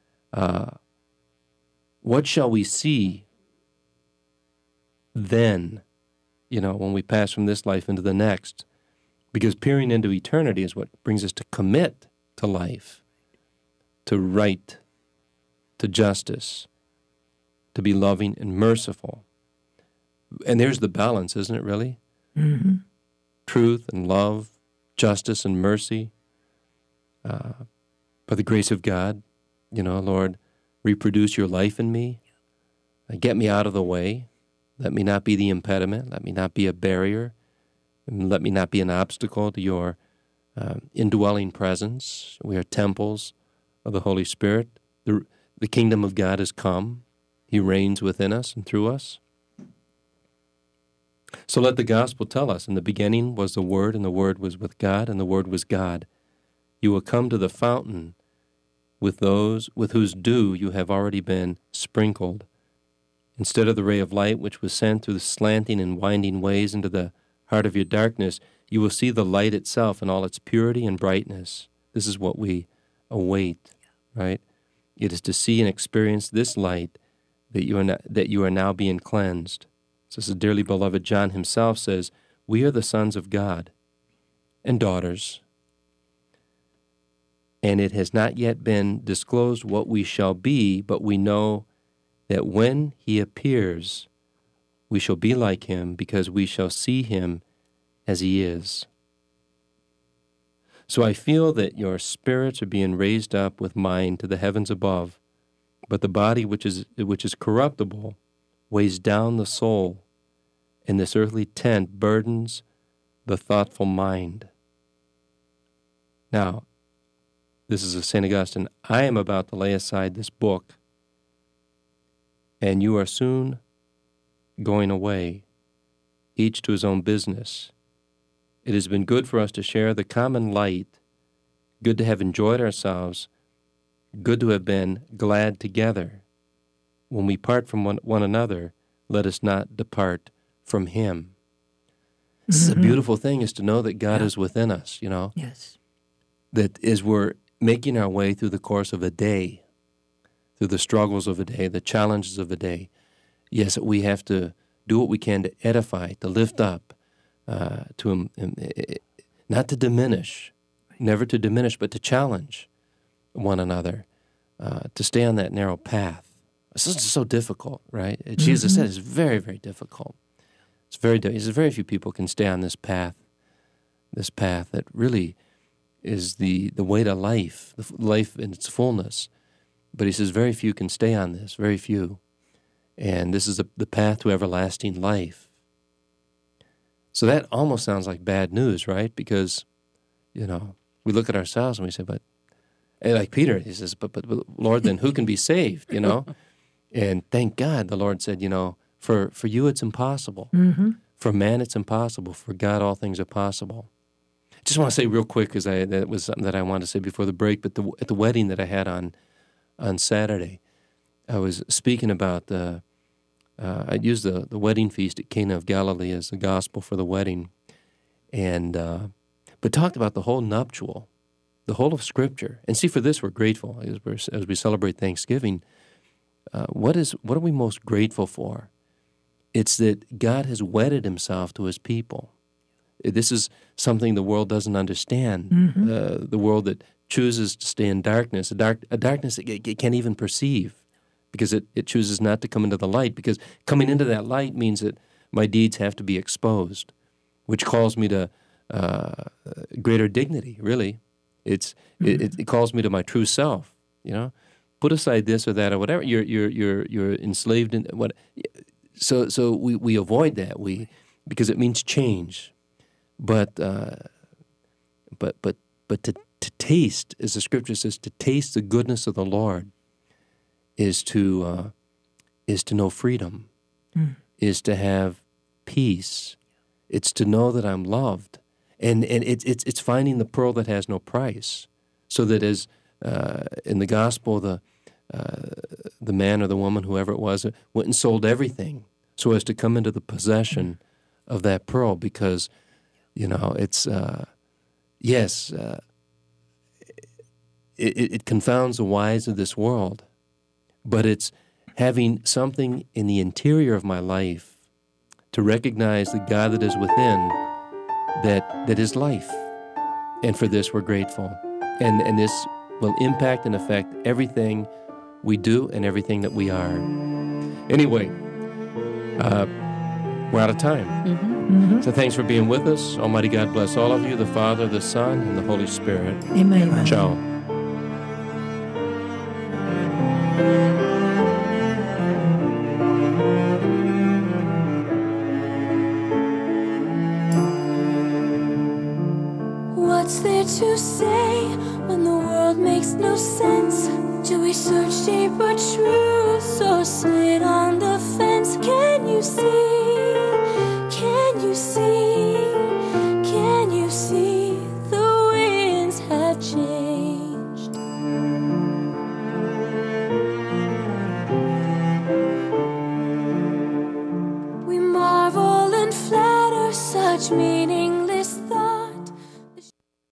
What shall we see then, when we pass from this life into the next? Because peering into eternity is what brings us to commit to life, to right, to justice, to be loving and merciful. And there's the balance, isn't it, really? Mm-hmm. Truth and love, justice and mercy. By the grace of God, Lord, reproduce your life in me. Get me out of the way. Let me not be the impediment. Let me not be a barrier. And let me not be an obstacle to your indwelling presence. We are temples of the Holy Spirit. The kingdom of God has come. He reigns within us and through us. So let the gospel tell us, in the beginning was the Word, and the Word was with God, and the Word was God. You will come to the fountain with those with whose dew you have already been sprinkled. Instead of the ray of light which was sent through the slanting and winding ways into the heart of your darkness, you will see the light itself in all its purity and brightness. This is what we await, right? It is to see and experience this light that you are now being cleansed. So this is dearly beloved John himself says, we are the sons of God and daughters. and it has not yet been disclosed what we shall be, but we know that when he appears, we shall be like him, because we shall see him as he is. So I feel that your spirits are being raised up with mine to the heavens above, but the body which is corruptible weighs down the soul, and this earthly tent burdens the thoughtful mind. Now, this is of St. Augustine. I am about to lay aside this book, and you are soon going away, each to his own business. It has been good for us to share the common light, good to have enjoyed ourselves, good to have been glad together. When we part from one another, let us not depart from him. This is a beautiful thing, is to know that God is within us, you know. Yes. That as we're making our way through the course of a day, through the struggles of a day, the challenges of a day, yes, we have to do what we can to edify, to lift up, not to diminish, never to diminish, but to challenge one another, to stay on that narrow path. This is so difficult, right? Jesus said it's very, very difficult. It's very difficult. Very few people can stay on this path that really is the way to life, life in its fullness. But he says very few can stay on this, very few. And this is the path to everlasting life. So that almost sounds like bad news, right? Because, you know, we look at ourselves and we say, but, like Peter, he says, but Lord, then who can be saved, you know? And thank God the Lord said, you know, for you it's impossible. For man it's impossible. For God all things are possible. I just want to say real quick, because that was something that I wanted to say before the break, but at the wedding that I had on Saturday, I was speaking about I used the wedding feast at Cana of Galilee as the gospel for the wedding, and but talked about the whole nuptial, the whole of Scripture. And see, for this we're grateful as we celebrate Thanksgiving. What are we most grateful for? It's that God has wedded himself to his people. This is something the world doesn't understand. The world that chooses to stay in darkness, a darkness it can't even perceive, because it chooses not to come into the light, because coming into that light means that my deeds have to be exposed, which calls me to greater dignity, really. It calls me to my true self, you know. Put aside this or that or whatever. You're enslaved in what. So we avoid that because it means change, but to taste, as the Scripture says, to taste the goodness of the Lord is to know freedom, is to have peace. It's to know that I'm loved, and it's finding the pearl that has no price. So that as in the gospel, the man or the woman, whoever it was, went and sold everything so as to come into the possession of that pearl, because, you know, it's, it confounds the wise of this world, but it's having something in the interior of my life to recognize the God that is within, that is life. And for this we're grateful. And this will impact and affect everything we do and everything that we are. Anyway, we're out of time. So thanks for being with us. Almighty God bless all of you, the Father, the Son, and the Holy Spirit. Amen. Ciao. What's there to say when the world makes no sense? Do we search deeper truths or sit on the fence? Can you see? Can you see? Can you see the winds have changed? We marvel and flatter such meaningless